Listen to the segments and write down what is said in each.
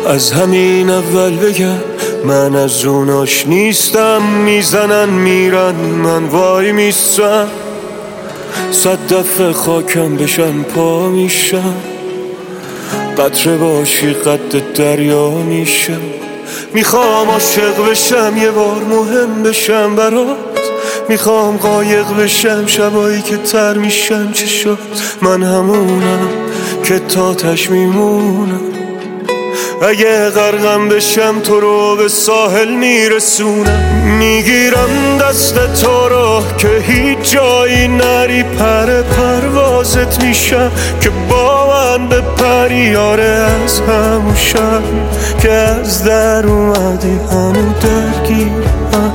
از همین اول بگم من از اوناش نیستم. میزنن میرن من وای میستم، 100 دفعه خاکم بشن پا میشم. قطره باشی قد دریا میشم. میخوام عاشق بشم یه بار مهم بشم برات. میخوام قایق بشم شبایی که تر میشم چشات. من همونم که تاتش میمونم. اگه غرقم بشم تو رو به ساحل میرسونم. میگیرم دست تو رو که هیچ جایی نری. پروازت میشم که با من بپری. یاره از همون شب که از در اومدی هنو درگیرم.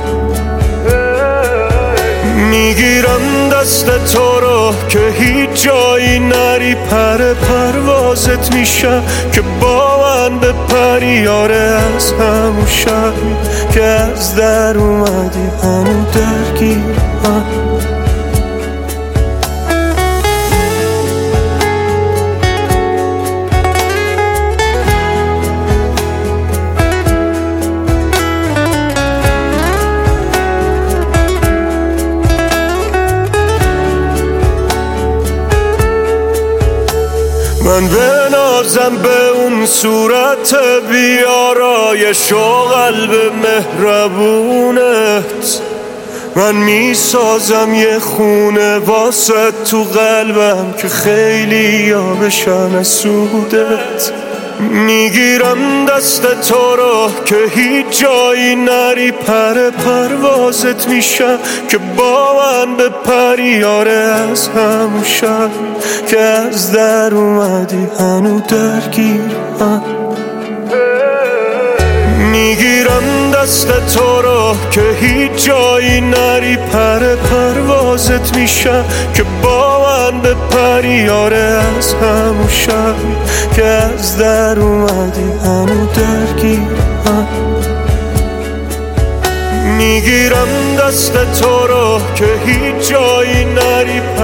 میگیرم دست تو رو که هیچ جایی نری. پروازت میشم که با من بپری. یاره از همون شب که از در اومدی هنو درگیرم. من بنازم به اون صورت بیارایش و قلب مهربونت. من میسازم یه خونه واسه تو قلبم که خیلی ها بشن از سودت. میگیرم دست تو رو که هیچ جایی نری. پروازت میشم که با من بپری. یاره از همون شب که از در اومدی هنو درگیرم. میگیرم دست تو رو که هیچ جایی نری. پروازت میشم که با من بپری. یاره از همون شب که از در اومدی هنو درگیرم. میگیرم دست تو رو که هیچ جایی نری.